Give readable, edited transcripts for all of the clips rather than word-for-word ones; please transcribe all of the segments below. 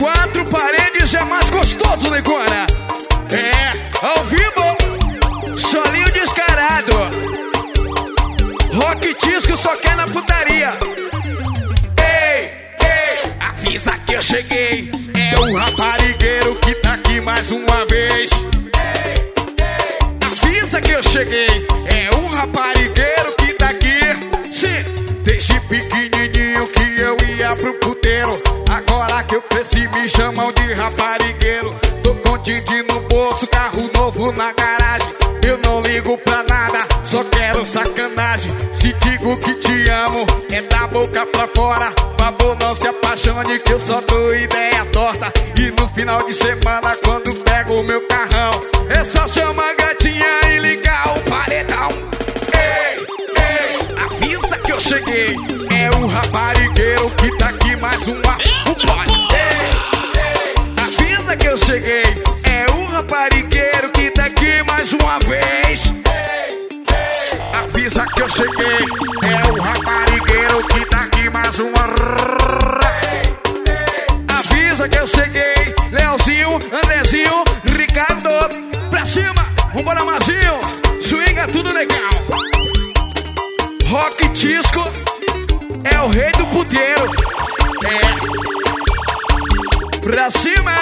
quatro paredes é mais gostoso, negona. É, ao vivo, solinho descarado. Rock disco só quer na putaria. Ei, ei, avisa que eu cheguei. É o raparigueiro que tá aqui mais uma vez. Avisa que eu cheguei. É o raparigueiro que tá aqui. Sim, desde pequenininho que eu ia pro puteiro. Agora que eu cresci me chamam de raparigueiro. Tô com din-din no bolso, carro novo na garagem. Eu não ligo pra nada, só quero sacanagem. Se digo que te amo, é da boca pra fora. Favor, não se apaixone que eu só dou ideia torta. E no final de semana, quando pego o meu carrão, é só chamar a gatinha e ligar o paredão. Ei, ei, avisa que eu cheguei. É o raparigueiro que tá aqui mais uma. Avisa que eu cheguei. É o raparigueiro que tá aqui mais uma vez. Avisa que eu cheguei. É o raparigueiro que tá aqui mais uma. Avisa que eu cheguei. Leozinho, Andrezinho, Ricardo, pra cima. Vambora, Mazinho. Swinga tudo legal. Rock disco é o rei do puteiro. É. Pra cima.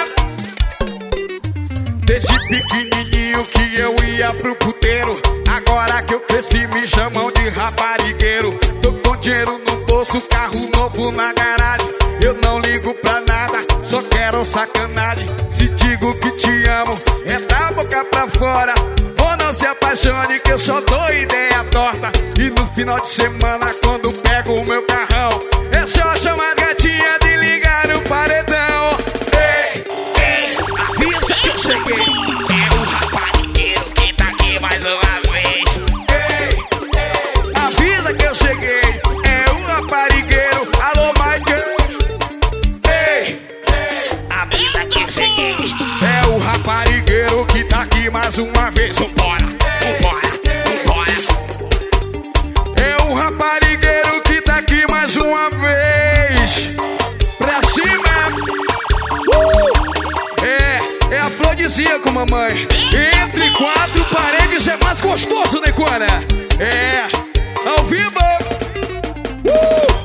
Desde pequenininho que eu ia pro puteiro. Agora que eu cresci me chamam de raparigueiro. Tô com dinheiro no bolso, carro novo na garagem. Eu não ligo pra nada, só quero sacanagem. Se digo que te amo, é da boca pra fora. Ou não se apaixone que eu só dou ideia torta. E no final de semana quando pego o meu carrão, é só chamar as gatinhas de ligar no paredão. Ei, ei, avisa que eu cheguei. É o raparigueiro que tá aqui mais uma vez. Ei, ei, avisa que eu cheguei. É o raparigueiro. Alô, Michael. Ei, ei, avisa que eu cheguei. É o raparigueiro que tá aqui mais uma vez. Vambora, vambora, vambora. É o raparigueiro que tá aqui mais uma vez. Pra cima. É afrodisíaco, mamãe. Entre quatro paredes é mais gostoso, né, Cora? É, ao vivo.